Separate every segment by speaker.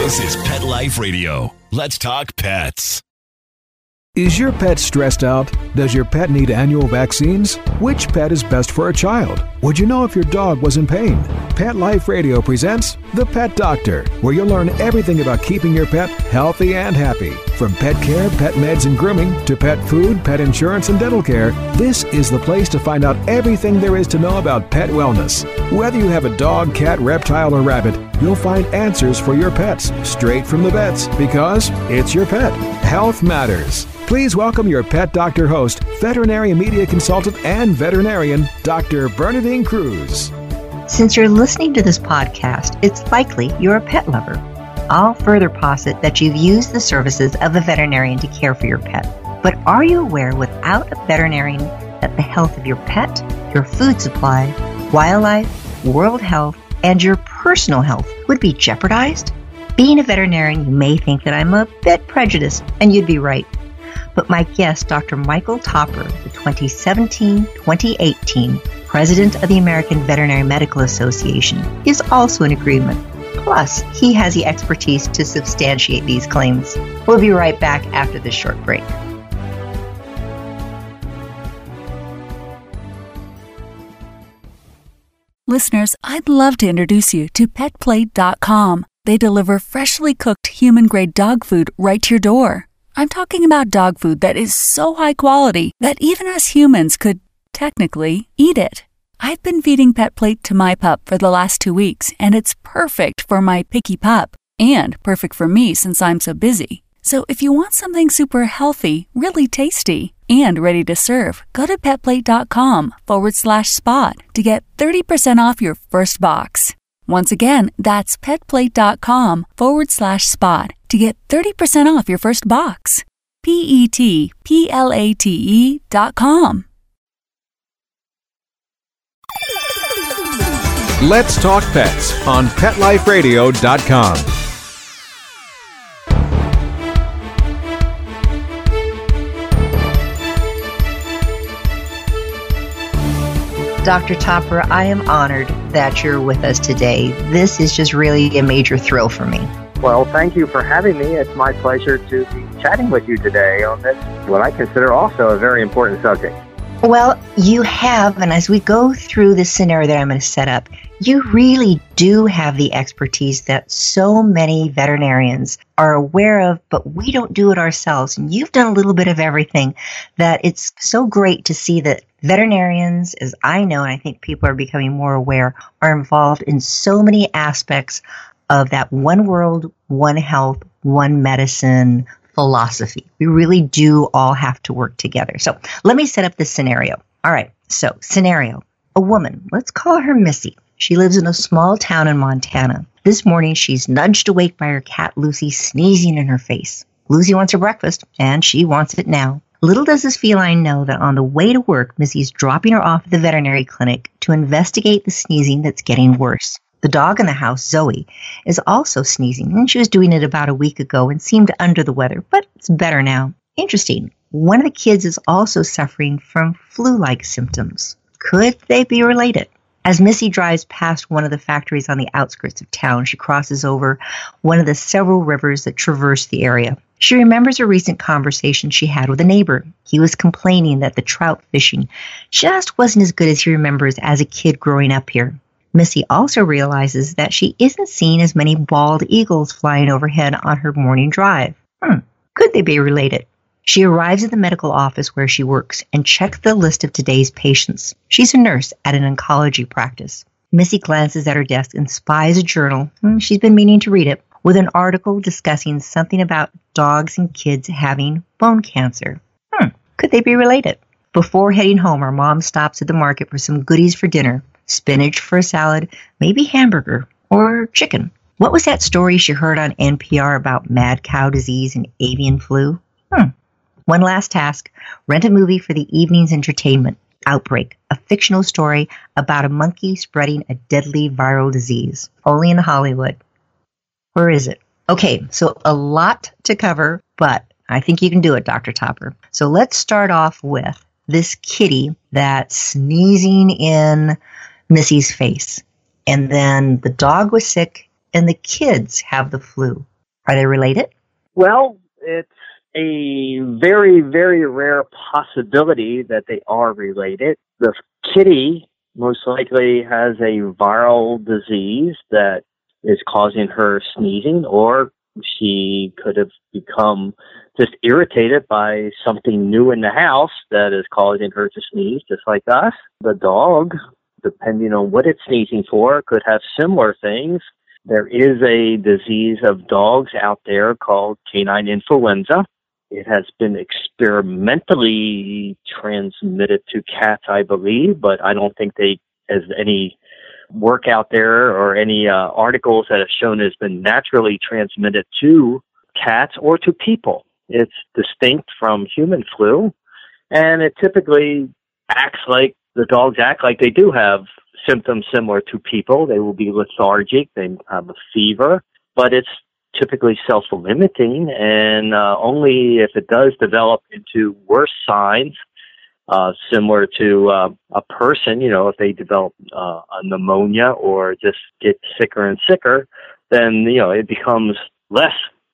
Speaker 1: This is Pet Life Radio. Let's talk pets.
Speaker 2: Is your pet stressed out? Does your pet need annual vaccines? Which pet is best for a child? Would you know if your dog was in pain? Pet Life Radio presents The Pet Doctor, where you'll learn everything about keeping your pet healthy and happy. From pet care, pet meds and grooming, to pet food, pet insurance, and dental care, this is the place to find out everything there is to know about pet wellness. Whether you have a dog, cat, reptile, or rabbit, you'll find answers for your pets straight from the vets, because it's your pet. Health matters. Please welcome your Pet Doctor host, veterinary media consultant and veterinarian, Dr. Bernadine Cruz.
Speaker 3: Since you're listening to this podcast, it's likely you're a pet lover. I'll further posit that you've used the services of a veterinarian to care for your pet. But are you aware without a veterinarian that the health of your pet, your food supply, wildlife, world health, and your personal health would be jeopardized? Being a veterinarian, you may think that I'm a bit prejudiced, and you'd be right. But my guest, Dr. Michael Topper, the 2017-2018 President of the American Veterinary Medical Association, is also in agreement. Plus, he has the expertise to substantiate these claims. We'll be right back after this short break.
Speaker 4: Listeners, I'd love to introduce you to PetPlate.com. They deliver freshly cooked human-grade dog food right to your door. I'm talking about dog food that is so high quality that even us humans could, technically, eat it. I've been feeding PetPlate to my pup for the last 2 weeks, and it's perfect for my picky pup, and perfect for me since I'm so busy. So if you want something super healthy, really tasty, and ready to serve, go to petplate.com/spot to get 30% off your first box. Once again, that's petplate.com/spot to get 30% off your first box. PetPlate.com.
Speaker 2: Let's Talk Pets on PetLifeRadio.com.
Speaker 3: Dr. Topper, I am honored that you're with us today. This is just really a major thrill for me.
Speaker 5: Well, thank you for having me. It's my pleasure to be chatting with you today on this, what I consider also a very important subject.
Speaker 3: Well, you have, and as we go through this scenario that I'm going to set up, you really do have the expertise that so many veterinarians are aware of, but we don't do it ourselves. And you've done a little bit of everything that it's so great to see that veterinarians, as I know, and I think people are becoming more aware, are involved in so many aspects of that one world, one health, one medicine philosophy. We really do all have to work together. So let me set up this scenario. All right. So scenario, a woman, let's call her Missy. She lives in a small town in Montana. This morning, she's nudged awake by her cat, Lucy, sneezing in her face. Lucy wants her breakfast, and she wants it now. Little does this feline know that on the way to work, Missy's dropping her off at the veterinary clinic to investigate the sneezing that's getting worse. The dog in the house, Zoe, is also sneezing, and she was doing it about a week ago and seemed under the weather, but it's better now. Interesting. One of the kids is also suffering from flu-like symptoms. Could they be related? As Missy drives past one of the factories on the outskirts of town, she crosses over one of the several rivers that traverse the area. She remembers a recent conversation she had with a neighbor. He was complaining that the trout fishing just wasn't as good as he remembers as a kid growing up here. Missy also realizes that she isn't seeing as many bald eagles flying overhead on her morning drive. Could they be related? She arrives at the medical office where she works and checks the list of today's patients. She's a nurse at an oncology practice. Missy glances at her desk and spies a journal. She's been meaning to read it, with an article discussing something about dogs and kids having bone cancer. Could they be related? Before heading home, her mom stops at the market for some goodies for dinner. Spinach for a salad, maybe hamburger, or chicken. What was that story she heard on NPR about mad cow disease and avian flu? One last task, rent a movie for the evening's entertainment. Outbreak, a fictional story about a monkey spreading a deadly viral disease. Only in Hollywood. Or is it? Okay, so a lot to cover, but I think you can do it, Dr. Topper. So let's start off with this kitty that's sneezing in Missy's face. And then the dog was sick and the kids have the flu. Are they related?
Speaker 5: Well, it's a very, very rare possibility that they are related. The kitty most likely has a viral disease that is causing her sneezing, or she could have become just irritated by something new in the house that is causing her to sneeze, just like us. The dog, depending on what it's sneezing for, could have similar things. There is a disease of dogs out there called canine influenza. It has been experimentally transmitted to cats, I believe, but I don't think there's any work out there or any articles that have shown it's been naturally transmitted to cats or to people. It's distinct from human flu, and it typically the dogs act like they do have symptoms similar to people. They will be lethargic, they have a fever, but it's typically self-limiting, and only if it does develop into worse signs, similar to a person, if they develop a pneumonia or just get sicker and sicker, then, it becomes less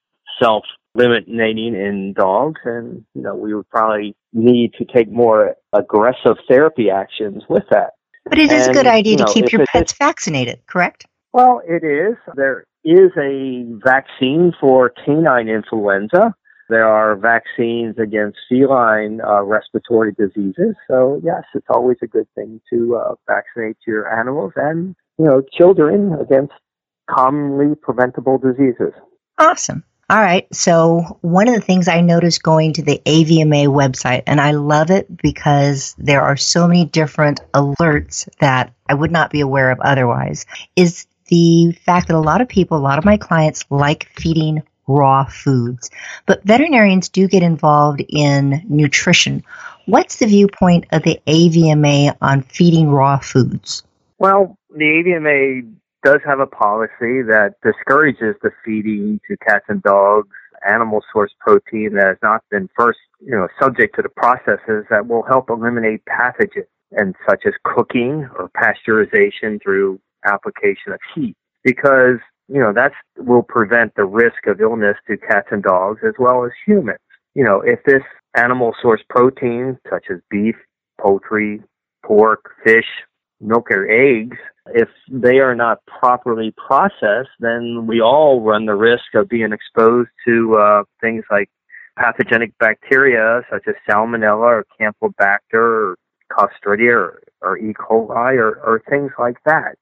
Speaker 5: self-limiting in dogs, and, we would probably need to take more aggressive therapy actions with that.
Speaker 3: But it is a good idea to keep your pets vaccinated, correct?
Speaker 5: Well, it is. There is a vaccine for canine influenza. There are vaccines against feline respiratory diseases. So, yes, it's always a good thing to vaccinate your animals and, children against commonly preventable diseases.
Speaker 3: Awesome. All right. So one of the things I noticed going to the AVMA website, and I love it because there are so many different alerts that I would not be aware of otherwise, is the fact that a lot of my clients like feeding raw foods, but veterinarians do get involved in nutrition. What's the viewpoint of the AVMA on feeding raw foods?
Speaker 5: Well, the AVMA does have a policy that discourages the feeding to cats and dogs animal source protein that has not been first, subject to the processes that will help eliminate pathogens, and such as cooking or pasteurization through application of heat, because that will prevent the risk of illness to cats and dogs as well as humans. If this animal source protein, such as beef, poultry, pork, fish, milk, or eggs, if they are not properly processed, then we all run the risk of being exposed to things like pathogenic bacteria such as Salmonella or Campylobacter or Clostridia or E. coli or things like that.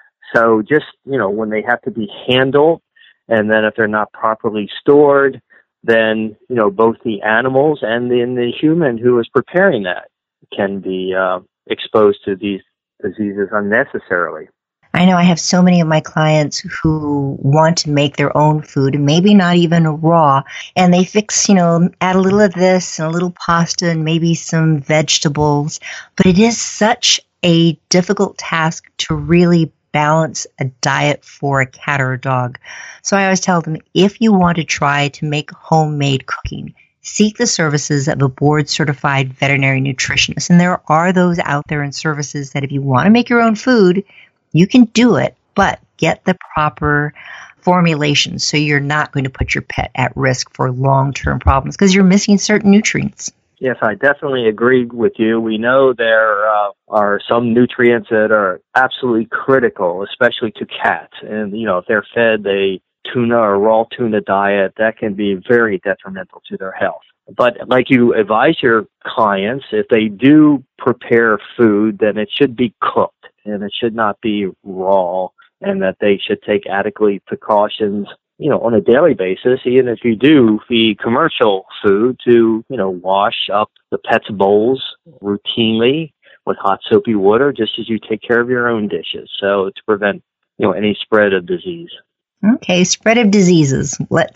Speaker 5: So just, when they have to be handled, and then if they're not properly stored, then, both the animals and the human who is preparing that can be exposed to these diseases unnecessarily.
Speaker 3: I know I have so many of my clients who want to make their own food, maybe not even raw, and they fix, add a little of this and a little pasta and maybe some vegetables, but it is such a difficult task to really balance a diet for a cat or a dog. So I always tell them, if you want to try to make homemade cooking, seek the services of a board-certified veterinary nutritionist. And there are those out there in services that if you want to make your own food, you can do it, but get the proper formulation so you're not going to put your pet at risk for long-term problems because you're missing certain nutrients.
Speaker 5: Yes, I definitely agree with you. We know there are some nutrients that are absolutely critical, especially to cats. And, if they're fed a tuna or raw tuna diet, that can be very detrimental to their health. But like you advise your clients, if they do prepare food, then it should be cooked and it should not be raw, and that they should take adequate precautions, on a daily basis, even if you do feed commercial food, to, wash up the pet's bowls routinely with hot soapy water, just as you take care of your own dishes. So to prevent, any spread of disease.
Speaker 3: Okay, spread of diseases.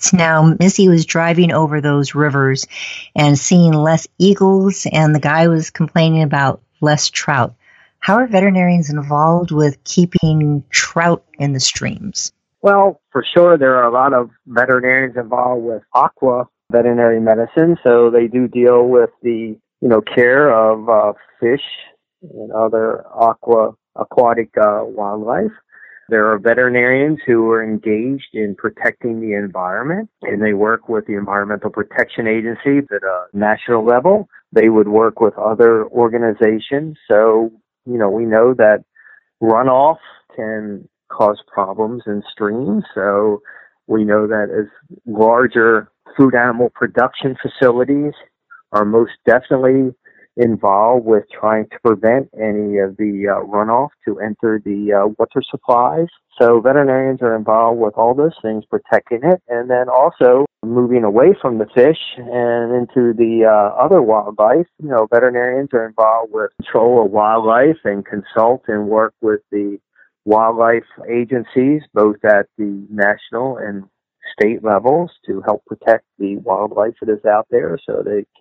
Speaker 3: Missy was driving over those rivers and seeing less eagles, and the guy was complaining about less trout. How are veterinarians involved with keeping trout in the streams?
Speaker 5: Well, for sure, there are a lot of veterinarians involved with aqua veterinary medicine, so they do deal with the, care of fish and other aquatic wildlife. There are veterinarians who are engaged in protecting the environment, and they work with the Environmental Protection Agency at a national level. They would work with other organizations. So, we know that runoff can cause problems in streams. So we know that as larger food animal production facilities are most definitely involved with trying to prevent any of the runoff to enter the water supplies. So veterinarians are involved with all those things, protecting it, and then also moving away from the fish and into the other wildlife. Veterinarians are involved with control of wildlife and consult and work with the wildlife agencies, both at the national and state levels, to help protect the wildlife that is out there so that it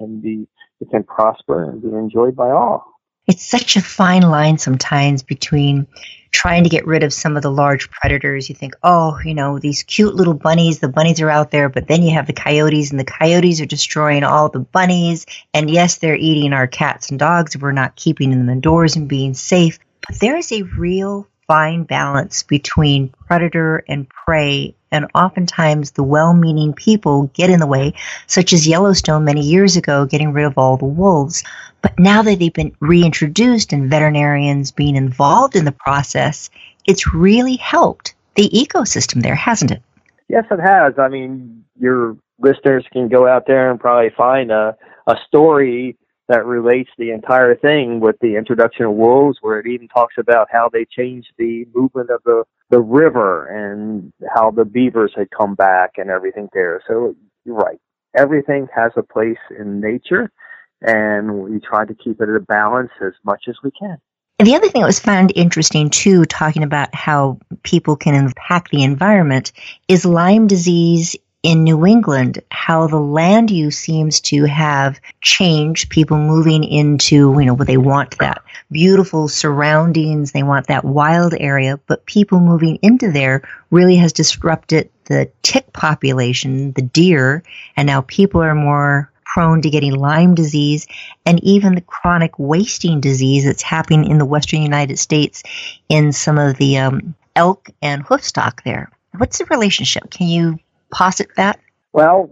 Speaker 5: can prosper and be enjoyed by all.
Speaker 3: It's such a fine line sometimes between trying to get rid of some of the large predators. You think, these cute little bunnies, the bunnies are out there, but then you have the coyotes, and the coyotes are destroying all the bunnies. And yes, they're eating our cats and dogs. We're not keeping them indoors and being safe. But there is a real fine balance between predator and prey, and oftentimes the well-meaning people get in the way, such as Yellowstone many years ago, getting rid of all the wolves. But now that they've been reintroduced and veterinarians being involved in the process, it's really helped the ecosystem there, hasn't it?
Speaker 5: Yes, it has. I mean, your listeners can go out there and probably find a story that relates the entire thing with the introduction of wolves, where it even talks about how they changed the movement of the river and how the beavers had come back and everything there. So you're right. Everything has a place in nature, and we try to keep it at a balance as much as we can.
Speaker 3: And the other thing that was found interesting, too, talking about how people can impact the environment, is Lyme disease in New England, how the land use seems to have changed, people moving into, where they want that beautiful surroundings, they want that wild area, but people moving into there really has disrupted the tick population, the deer, and now people are more prone to getting Lyme disease and even the chronic wasting disease that's happening in the western United States in some of the elk and hoof stock there. What's the relationship? Can you posit that?
Speaker 5: Well,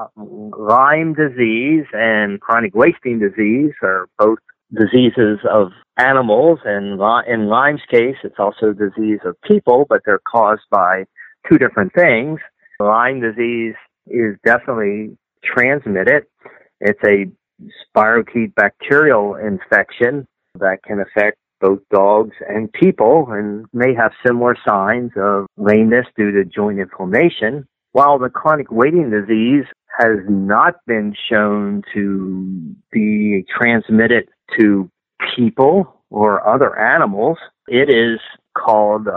Speaker 5: Lyme disease and chronic wasting disease are both diseases of animals, and in Lyme's case, it's also a disease of people, but they're caused by two different things. Lyme disease is definitely transmitted. It's a spirochete bacterial infection that can affect both dogs and people and may have similar signs of lameness due to joint inflammation. While the chronic wasting disease has not been shown to be transmitted to people or other animals, it is called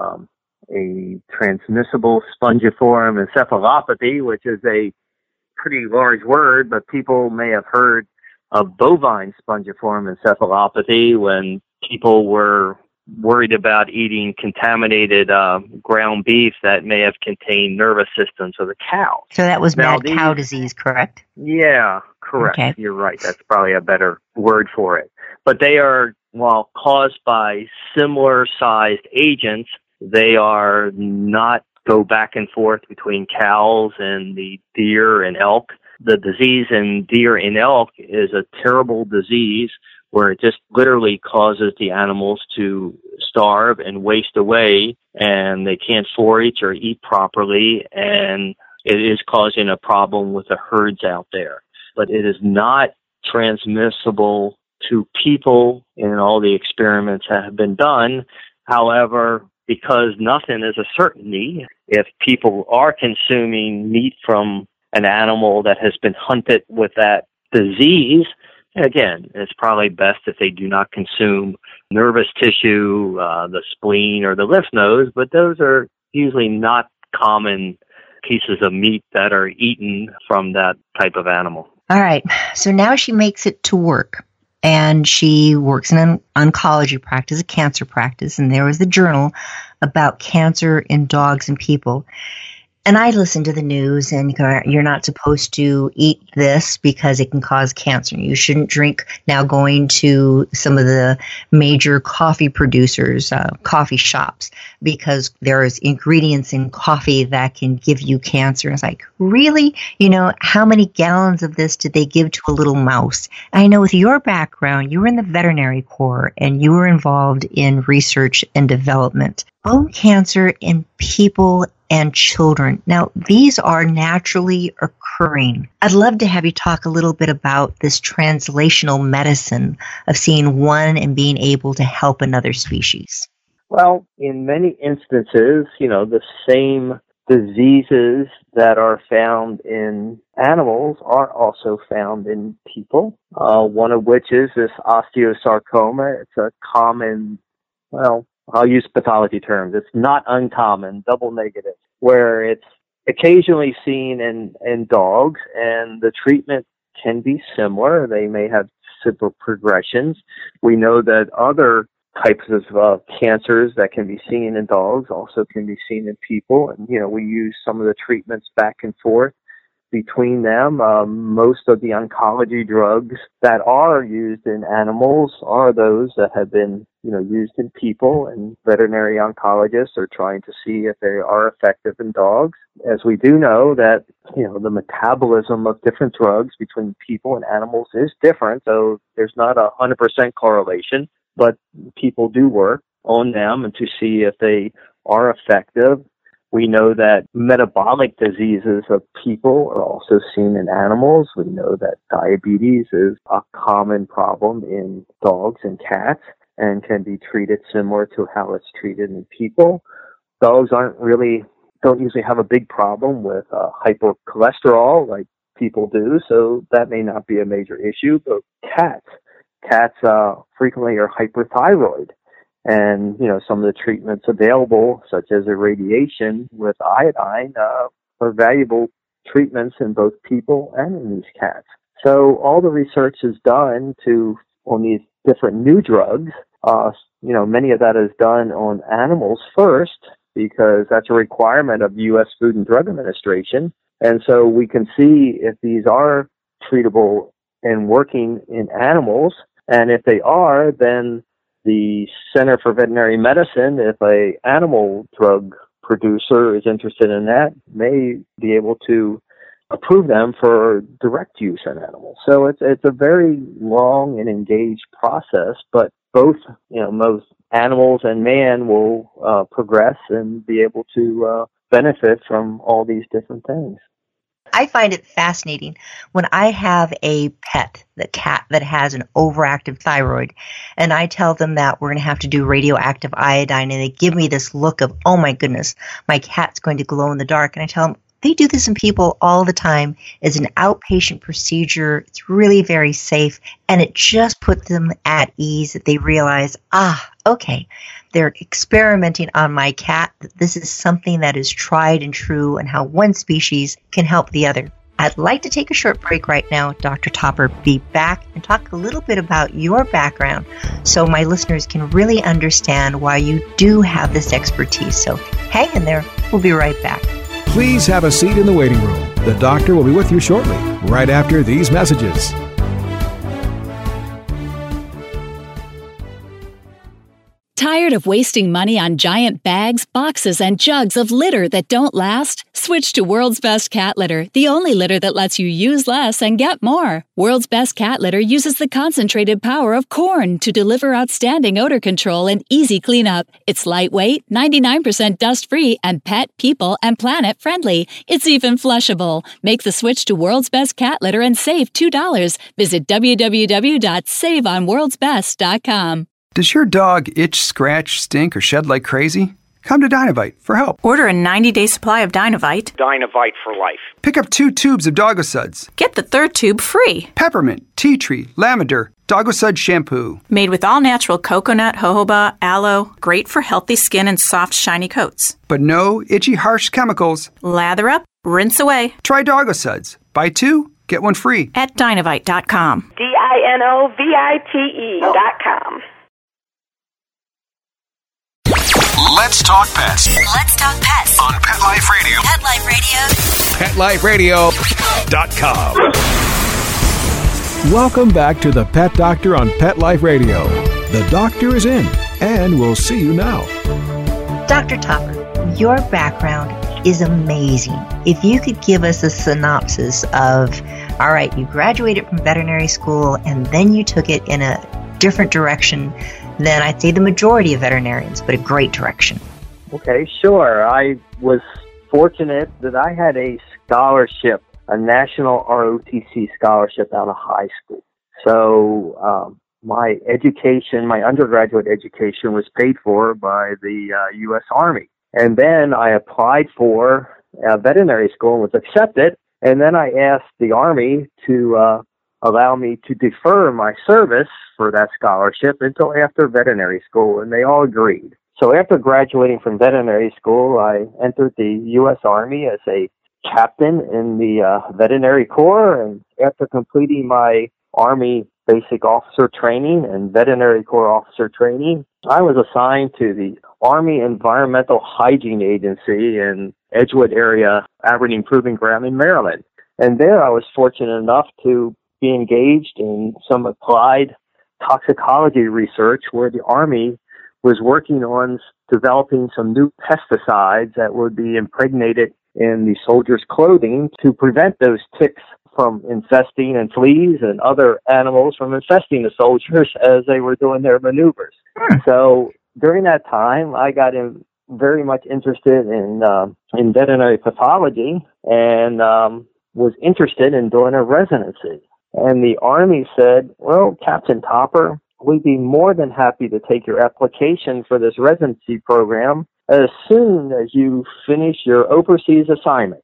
Speaker 5: a transmissible spongiform encephalopathy, which is a pretty large word, but people may have heard of bovine spongiform encephalopathy when people were worried about eating contaminated ground beef that may have contained nervous systems of the cow.
Speaker 3: So that was mad cow disease, correct?
Speaker 5: Yeah, correct.
Speaker 3: Okay.
Speaker 5: You're right. That's probably a better word for it. But they are, while caused by similar-sized agents, they are not go back and forth between cows and the deer and elk. The disease in deer and elk is a terrible disease where it just literally causes the animals to starve and waste away, and they can't forage or eat properly, and it is causing a problem with the herds out there. But it is not transmissible to people in all the experiments that have been done. However, because nothing is a certainty, if people are consuming meat from an animal that has been hunted with that disease, again, it's probably best if they do not consume nervous tissue, the spleen, or the lymph nodes, but those are usually not common pieces of meat that are eaten from that type of animal.
Speaker 3: All right. So now she makes it to work, and she works in an oncology practice, a cancer practice, and there was the journal about cancer in dogs and people. And I listen to the news, and you're not supposed to eat this because it can cause cancer. You shouldn't drink. Now going to some of the major coffee producers, coffee shops, because there's ingredients in coffee that can give you cancer. And it's like, really? How many gallons of this did they give to a little mouse? I know with your background, you were in the veterinary corps, and you were involved in research and development. Bone cancer in people and children. Now, these are naturally occurring. I'd love to have you talk a little bit about this translational medicine of seeing one and being able to help another species.
Speaker 5: Well, in many instances, the same diseases that are found in animals are also found in people. One of which is this osteosarcoma. It's a common, I'll use pathology terms. It's not uncommon, double negative, where it's occasionally seen in dogs, and the treatment can be similar. They may have simple progressions. We know that other types of cancers that can be seen in dogs also can be seen in people, and we use some of the treatments back and forth between them. Most of the oncology drugs that are used in animals are those that have been used in people, and veterinary oncologists are trying to see if they are effective in dogs. As we do know that, the metabolism of different drugs between people and animals is different, so there's not 100% correlation, but people do work on them and to see if they are effective. We know that metabolic diseases of people are also seen in animals. We know that diabetes is a common problem in dogs and cats and can be treated similar to how it's treated in people. Dogs don't usually have a big problem with hypercholesterol like people do, so that may not be a major issue. But cats frequently are hyperthyroid. And, some of the treatments available, such as irradiation with iodine, are valuable treatments in both people and in these cats. So all the research is done on these different new drugs. Many of that is done on animals first, because that's a requirement of the U.S. Food and Drug Administration. And so we can see if these are treatable and working in animals. And if they are, then the Center for Veterinary Medicine, if an animal drug producer is interested in that, may be able to approve them for direct use in animals. So it's a very long and engaged process, but both, most animals and man will progress and be able to benefit from all these different things.
Speaker 3: I find it fascinating when I have a pet, the cat that has an overactive thyroid, and I tell them that we're going to have to do radioactive iodine, and they give me this look of, oh my goodness, my cat's going to glow in the dark. And I tell them, they do this in people all the time. It's an outpatient procedure. It's really very safe, and it just puts them at ease that they realize, okay, they're experimenting on my cat. This is something that is tried and true, and how one species can help the other. I'd like to take a short break right now, Dr. Topper. Be back and talk a little bit about your background so my listeners can really understand why you do have this expertise. So hang in there. We'll be right back.
Speaker 2: Please have a seat in the waiting room. The doctor will be with you shortly, right after these messages.
Speaker 4: Tired of wasting money on giant bags, boxes, and jugs of litter that don't last? Switch to World's Best Cat Litter, the only litter that lets you use less and get more. World's Best Cat Litter uses the concentrated power of corn to deliver outstanding odor control and easy cleanup. It's lightweight, 99% dust-free, and pet, people, and planet friendly. It's even flushable. Make the switch to World's Best Cat Litter and save $2. Visit www.saveonworldsbest.com.
Speaker 6: Does your dog itch, scratch, stink, or shed like crazy? Come to Dinovite for help.
Speaker 7: Order a 90-day supply of Dinovite.
Speaker 8: Dinovite for life.
Speaker 6: Pick up 2 tubes of Doggo Suds.
Speaker 7: Get the 3rd tube free.
Speaker 6: Peppermint, tea tree, lavender, Doggo Sud shampoo.
Speaker 7: Made with all-natural coconut, jojoba, aloe. Great for healthy skin and soft, shiny coats.
Speaker 6: But no itchy, harsh chemicals.
Speaker 7: Lather up, rinse away.
Speaker 6: Try Doggo Suds. Buy 2, get 1 free.
Speaker 7: At Dinovite.com.
Speaker 9: DINOVITE.com.
Speaker 1: Let's talk pets.
Speaker 10: Let's talk pets
Speaker 1: On Pet Life Radio.
Speaker 10: Pet Life Radio.
Speaker 1: PetLifeRadio.com.
Speaker 2: Welcome back to the Pet Doctor on Pet Life Radio. The doctor is in, and we'll see you now.
Speaker 3: Dr. Topper, your background is amazing. If you could give us a synopsis of, all right, you graduated from veterinary school and then you took it in a different direction than I'd say the majority of veterinarians, but a great direction.
Speaker 5: Okay, sure. I was fortunate that I had a scholarship, a national ROTC scholarship out of high school. So my education, my undergraduate education was paid for by the U.S. Army. And then I applied for veterinary school and was accepted. And then I asked the Army to allow me to defer my service for that scholarship until after veterinary school, and they all agreed. So after graduating from veterinary school, I entered the U.S. Army as a captain in the veterinary corps, and after completing my Army basic officer training and veterinary corps officer training, I was assigned to the Army Environmental Hygiene Agency in Edgewood area, Aberdeen Proving Ground in Maryland. And there I was fortunate enough to be engaged in some applied toxicology research where the Army was working on developing some new pesticides that would be impregnated in the soldiers' clothing to prevent those ticks from infesting and fleas and other animals from infesting the soldiers as they were doing their maneuvers. So during that time, I got very much interested in veterinary pathology and was interested in doing a residency. And the Army said, well, Captain Topper, we'd be more than happy to take your application for this residency program as soon as you finish your overseas assignment.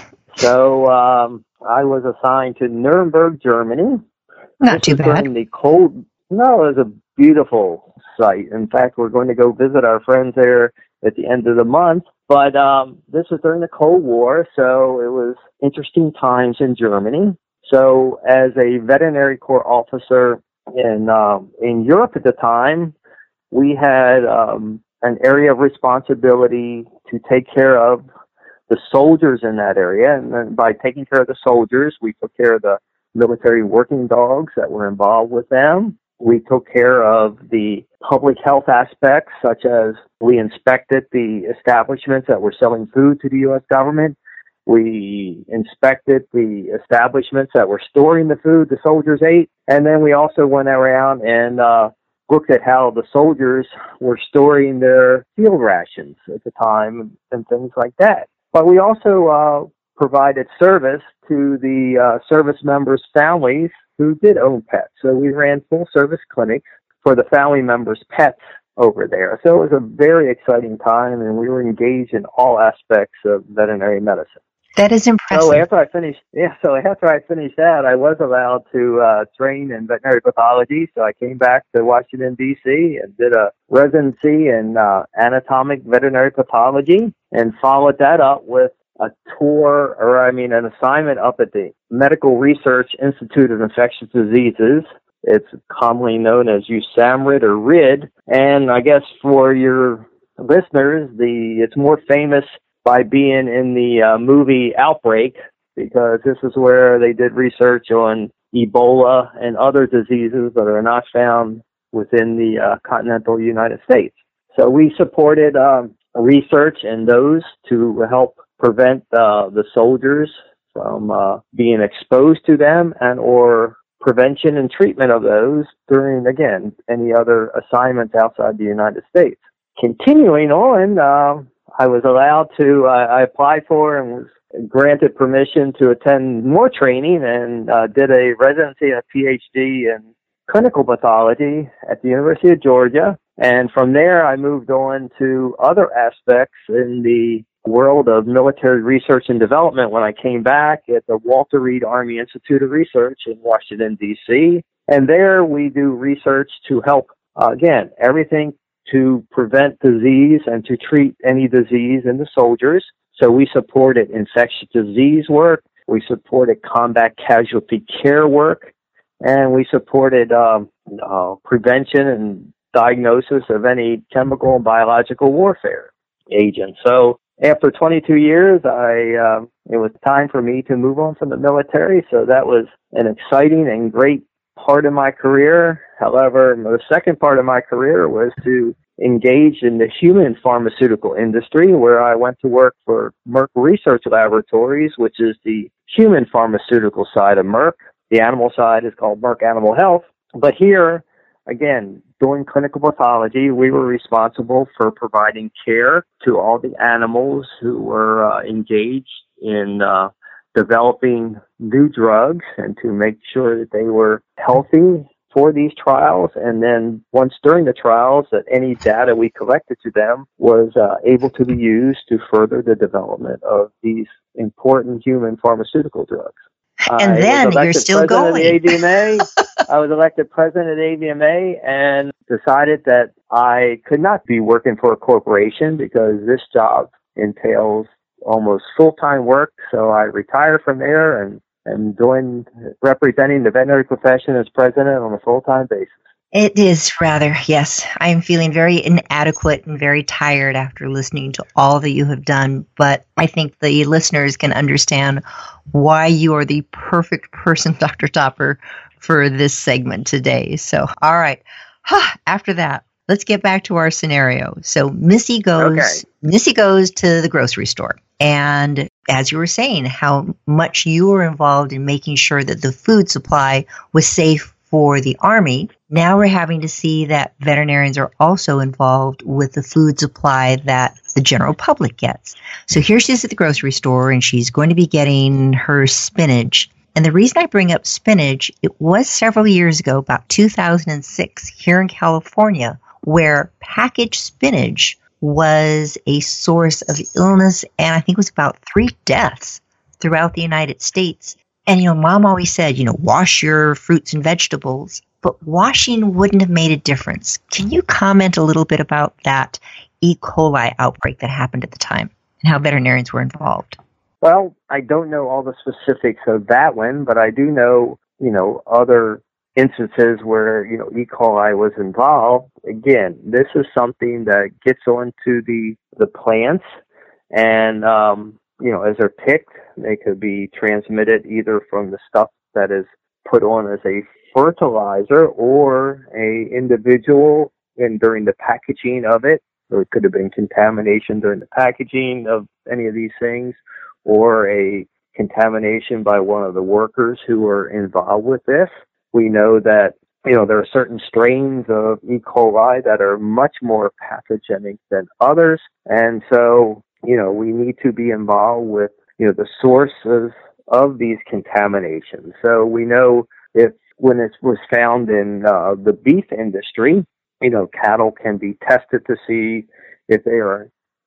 Speaker 5: So I was assigned to Nuremberg, Germany.
Speaker 3: Not too bad.
Speaker 5: It was a beautiful site. In fact, we're going to go visit our friends there at the end of the month. But this was during the Cold War, so it was interesting times in Germany. So as a veterinary corps officer in Europe at the time, we had an area of responsibility to take care of the soldiers in that area. And then by taking care of the soldiers, we took care of the military working dogs that were involved with them. We took care of the public health aspects, such as we inspected the establishments that were selling food to the U.S. government. We inspected the establishments that were storing the food the soldiers ate. And then we also went around and looked at how the soldiers were storing their field rations at the time and things like that. But we also provided service to the service members' families who did own pets. So we ran full-service clinics for the family members' pets over there. So it was a very exciting time, and we were engaged in all aspects of veterinary medicine.
Speaker 3: That is impressive.
Speaker 5: So after I finished that, I was allowed to train in veterinary pathology. So I came back to Washington, D.C. and did a residency in anatomic veterinary pathology and followed that up with an assignment up at the Medical Research Institute of Infectious Diseases. It's commonly known as USAMRIID or RID. And I guess for your listeners, it's more famous by being in the movie Outbreak, because this is where they did research on Ebola and other diseases that are not found within the continental United States. So we supported research in those to help prevent the soldiers from being exposed to them and or prevention and treatment of those during, again, any other assignments outside the United States. Continuing on, I was allowed to, I applied for and was granted permission to attend more training and did a residency and a PhD in clinical pathology at the University of Georgia. And from there, I moved on to other aspects in the world of military research and development when I came back at the Walter Reed Army Institute of Research in Washington, D.C. And there we do research to help, again, everything to prevent disease and to treat any disease in the soldiers. So we supported infectious disease work, we supported combat casualty care work, and we supported prevention and diagnosis of any chemical and biological warfare agents. So after 22 years, it was time for me to move on from the military. So that was an exciting and great part of my career. However, the second part of my career was to engage in the human pharmaceutical industry, where I went to work for Merck Research Laboratories, which is the human pharmaceutical side of Merck. The animal side is called Merck Animal Health. But here, again, doing clinical pathology, we were responsible for providing care to all the animals who were engaged in developing new drugs and to make sure that they were healthy for these trials. And then once during the trials, that any data we collected to them was able to be used to further the development of these important human pharmaceutical drugs.
Speaker 3: And then you're still going.
Speaker 5: I was elected president of the AVMA and decided that I could not be working for a corporation because this job entails almost full-time work. So I retired from there and joined representing the veterinary profession as president on a full-time basis.
Speaker 3: It is rather, yes. I'm feeling very inadequate and very tired after listening to all that you have done, but I think the listeners can understand why you are the perfect person, Dr. Topper, for this segment today. So, all right. After that, let's get back to our scenario. So Missy goes to the grocery store. And as you were saying, how much you were involved in making sure that the food supply was safe for the Army. Now we're having to see that veterinarians are also involved with the food supply that the general public gets. So here she is at the grocery store, and she's going to be getting her spinach. And the reason I bring up spinach, it was several years ago, about 2006, here in California, where packaged spinach was a source of illness, and I think it was about 3 deaths throughout the United States. And, Mom always said, wash your fruits and vegetables, but washing wouldn't have made a difference. Can you comment a little bit about that E. coli outbreak that happened at the time and how veterinarians were involved?
Speaker 5: Well, I don't know all the specifics of that one, but I do know, other instances where, E. coli was involved. Again, this is something that gets onto the plants and, as they're picked, they could be transmitted either from the stuff that is put on as a fertilizer or a individual during the packaging of it. So it could have been contamination during the packaging of any of these things, or a contamination by one of the workers who are involved with this. We know that, there are certain strains of E. coli that are much more pathogenic than others. And so, we need to be involved with, the sources of these contaminations. So we know when it was found in the beef industry, cattle can be tested to see if they are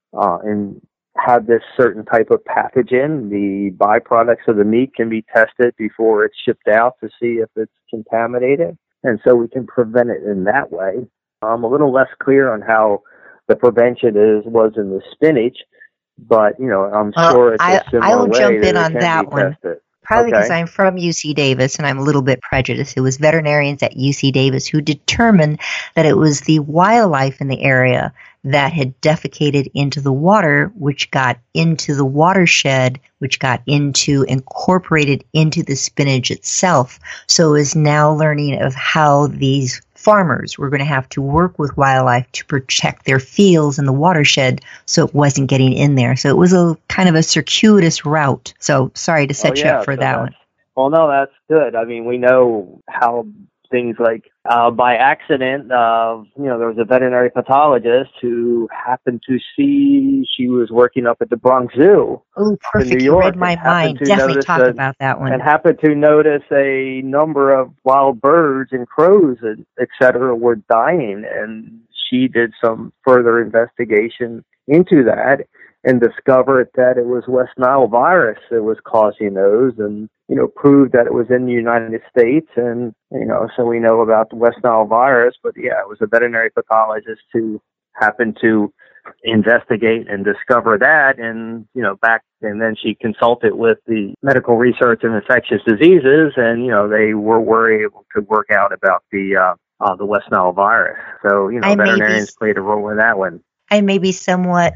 Speaker 5: have this certain type of pathogen. The byproducts of the meat can be tested before it's shipped out to see if it's contaminated. And so we can prevent it in that way. I'm a little less clear on how the prevention was in the spinach, but, I'm sure it's a similar way.
Speaker 3: I will jump in on that one.
Speaker 5: Tested.
Speaker 3: Probably because I'm from UC Davis and I'm a little bit prejudiced. It was veterinarians at UC Davis who determined that it was the wildlife in the area that had defecated into the water, which got into the watershed, which got incorporated into the spinach itself. So is now learning of how these farmers were going to have to work with wildlife to protect their fields in the watershed so it wasn't getting in there. So it was a kind of a circuitous route. So sorry to set you up for that one.
Speaker 5: Well, no, that's good. I mean, we know how things like by accident, there was a veterinary pathologist who happened to see she was working up at the Bronx Zoo.
Speaker 3: Oh, perfect. You read my mind. Definitely talk about that one.
Speaker 5: And happened to notice a number of wild birds and crows, et cetera, were dying. And she did some further investigation into that and discovered that it was West Nile virus that was causing those, and proved that it was in the United States. And so we know about the West Nile virus, but yeah, it was a veterinary pathologist who happened to investigate and discover that, and and then she consulted with the Medical Research and Infectious Diseases, and they were able to work out about the West Nile virus. So veterinarians played a role in that one.
Speaker 3: I may be somewhat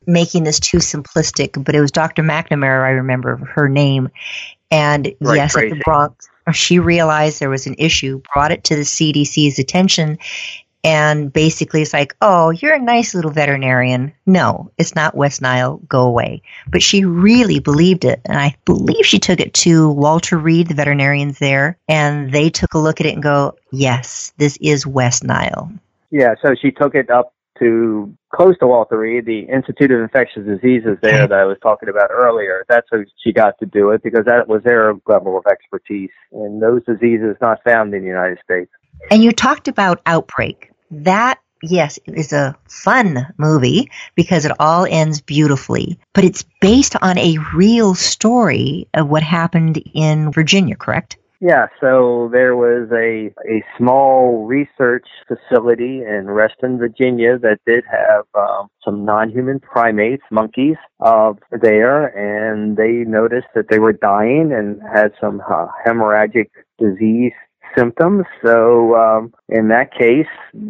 Speaker 3: making this too simplistic, but it was Dr. McNamara, I remember her name. And
Speaker 5: Right,
Speaker 3: yes,
Speaker 5: Tracy.
Speaker 3: at the Bronx, she realized there was an issue, brought it to the CDC's attention, and basically it's like, oh, you're a nice little veterinarian. No, it's not West Nile. Go away. But she really believed it. And I believe she took it to Walter Reed, the veterinarians there, and they took a look at it and go, yes, this is West Nile.
Speaker 5: Yeah, so she took it up to close to Walter Reed, the Institute of Infectious Diseases there that I was talking about earlier. That's how she got to do it because that was their level of expertise. And those diseases not found in the United States.
Speaker 3: And you talked about Outbreak. That, yes, is a fun movie because it all ends beautifully, but it's based on a real story of what happened in Virginia, correct?
Speaker 5: Yeah, so there was a small research facility in Reston, Virginia that did have some non-human primates, monkeys, there, and they noticed that they were dying and had some hemorrhagic disease symptoms. So in that case,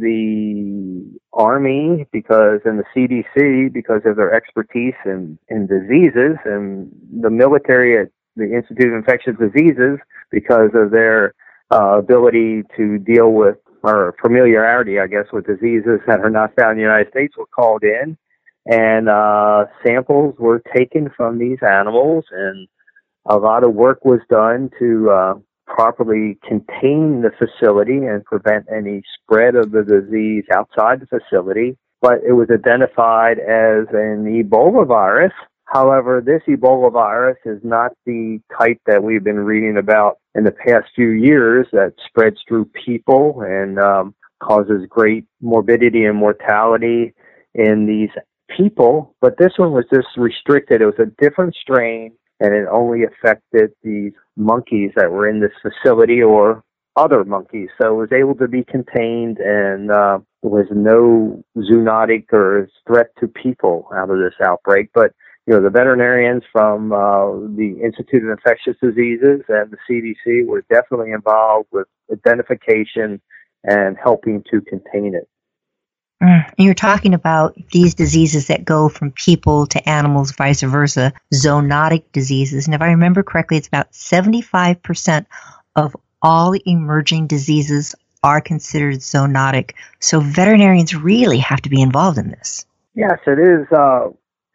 Speaker 5: the Army, and the CDC, because of their expertise in diseases, and the military at the Institute of Infectious Diseases, because of their ability to deal with, or familiarity, I guess, with diseases that are not found in the United States, were called in, and samples were taken from these animals, and a lot of work was done to properly contain the facility and prevent any spread of the disease outside the facility. But it was identified as an Ebola virus. However, this Ebola virus is not the type that we've been reading about in the past few years that spreads through people and causes great morbidity and mortality in these people. But this one was just restricted. It was a different strain, and it only affected these monkeys that were in this facility or other monkeys. So it was able to be contained, and there was no zoonotic or threat to people out of this outbreak. But the veterinarians from the Institute of Infectious Diseases and the CDC were definitely involved with identification and helping to contain it.
Speaker 3: And you're talking about these diseases that go from people to animals, vice versa, zoonotic diseases. And if I remember correctly, it's about 75% of all emerging diseases are considered zoonotic. So veterinarians really have to be involved in this.
Speaker 5: Yes, it is a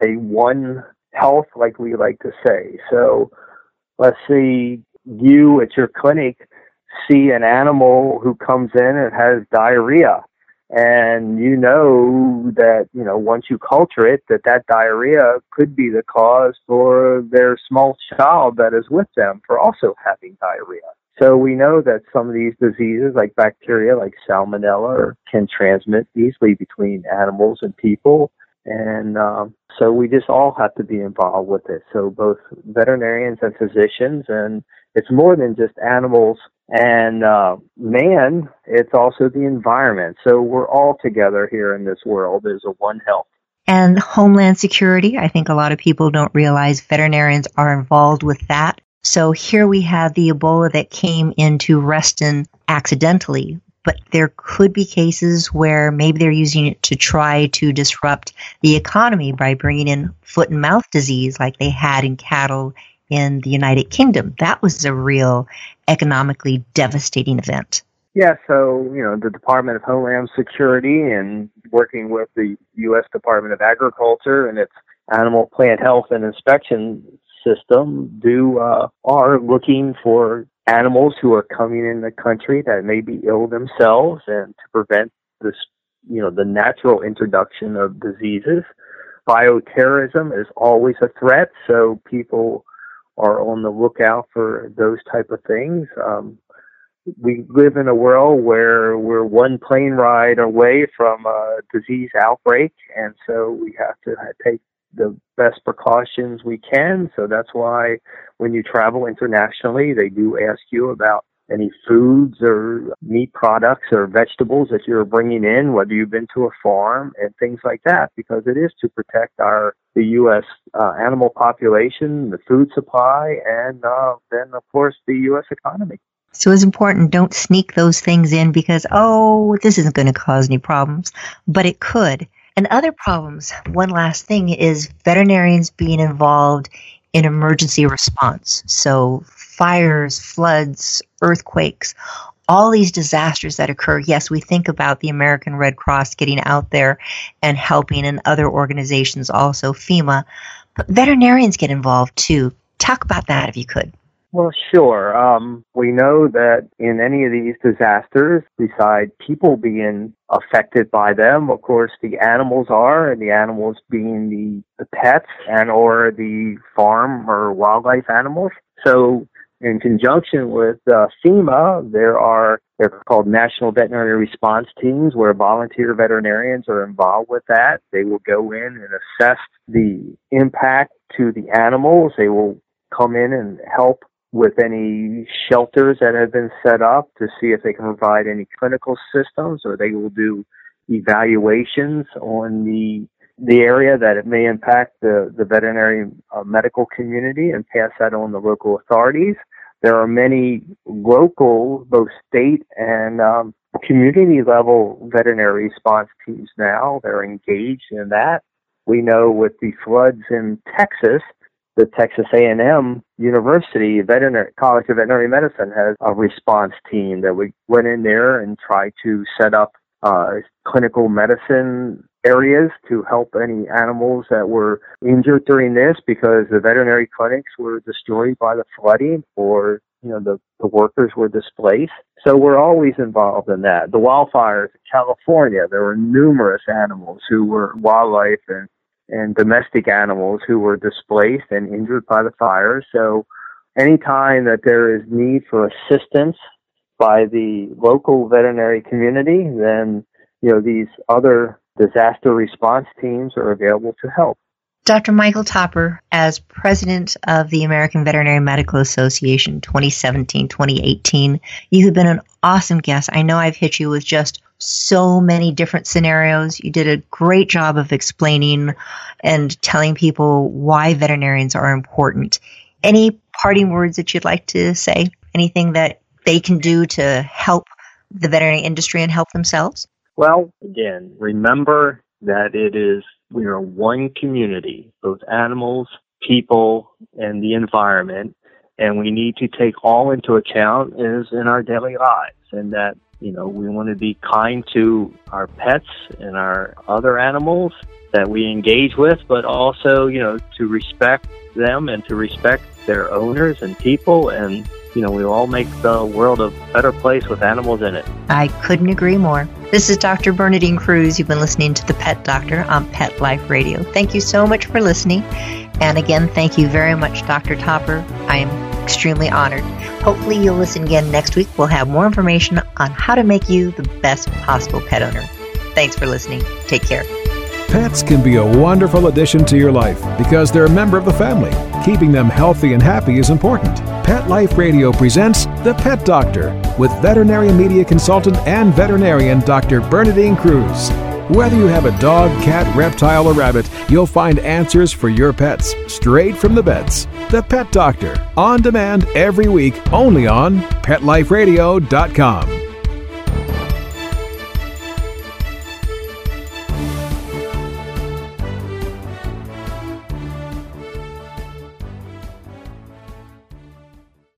Speaker 5: one health, like we like to say. So let's say you at your clinic see an animal who comes in and has diarrhea. And you know that, once you culture it, that diarrhea could be the cause for their small child that is with them for also having diarrhea. So we know that some of these diseases, like bacteria, like salmonella, can transmit easily between animals and people. And so we just all have to be involved with it. So both veterinarians and physicians, and it's more than just animals and man, it's also the environment. So we're all together here in this world as a one health.
Speaker 3: And Homeland Security, I think a lot of people don't realize veterinarians are involved with that. So here we have the Ebola that came into Reston accidentally, but there could be cases where maybe they're using it to try to disrupt the economy by bringing in foot and mouth disease like they had in cattle in the United Kingdom. That was a real economically devastating event.
Speaker 5: Yeah, so, the Department of Homeland Security and working with the U.S. Department of Agriculture and its Animal Plant Health and Inspection System are looking for animals who are coming in the country that may be ill themselves and to prevent this, the natural introduction of diseases. Bioterrorism is always a threat, so people are on the lookout for those type of things. We live in a world where we're one plane ride away from a disease outbreak, and so we have to take the best precautions we can. So that's why when you travel internationally, they do ask you about any foods or meat products or vegetables that you're bringing in, whether you've been to a farm and things like that, because it is to protect the U.S. Animal population, the food supply, and then, of course, the U.S. economy.
Speaker 3: So it's important, don't sneak those things in because, this isn't going to cause any problems, but it could. And other problems, one last thing, is veterinarians being involved in emergency response. So fires, floods, earthquakes, all these disasters that occur. Yes, we think about the American Red Cross getting out there and helping, and other organizations also, FEMA. But veterinarians get involved too. Talk about that if you could.
Speaker 5: Well, sure. We know that in any of these disasters, besides people being affected by them, of course, the animals are, and the animals being the pets and or the farm or wildlife animals. So in conjunction with FEMA, they're called National Veterinary Response Teams, where volunteer veterinarians are involved with that. They will go in and assess the impact to the animals. They will come in and help with any shelters that have been set up to see if they can provide any clinical systems, or they will do evaluations on the area that it may impact the veterinary medical community and pass that on to local authorities. There are many local, both state and community level veterinary response teams now. They're engaged in that. We know with the floods in Texas, the Texas A&M University College of Veterinary Medicine has a response team that we went in there and tried to set up clinical medicine areas to help any animals that were injured during this, because the veterinary clinics were destroyed by the flooding, or the workers were displaced. So we're always involved in that. The wildfires in California, there were numerous animals who were wildlife and domestic animals who were displaced and injured by the fires. So anytime that there is need for assistance by the local veterinary community, then these other disaster response teams are available to help.
Speaker 3: Dr. Michael Topper, as president of the American Veterinary Medical Association 2017-2018, you have been an awesome guest. I know I've hit you with just so many different scenarios. You did a great job of explaining and telling people why veterinarians are important. Any parting words that you'd like to say? Anything that they can do to help the veterinary industry and help themselves?
Speaker 5: Well, again, remember that we are one community, both animals, people, and the environment, and we need to take all into account is in our daily lives, and that we want to be kind to our pets and our other animals that we engage with, but also, to respect them and to respect their owners and people, and we all make the world a better place with animals in it.
Speaker 3: I couldn't agree more. This is Dr. Bernadine Cruz. You've been listening to The Pet Doctor on Pet Life Radio. Thank you so much for listening. And again, thank you very much, Dr. Topper. I am extremely honored. Hopefully you'll listen again next week. We'll have more information on how to make you the best possible pet owner. Thanks for listening. Take care.
Speaker 2: Pets can be a wonderful addition to your life because they're a member of the family. Keeping them healthy and happy is important. Pet Life Radio presents The Pet Doctor with veterinary media consultant and veterinarian Dr. Bernadine Cruz. Whether you have a dog, cat, reptile, or rabbit, you'll find answers for your pets straight from the vets. The Pet Doctor, on demand every week, only on PetLifeRadio.com.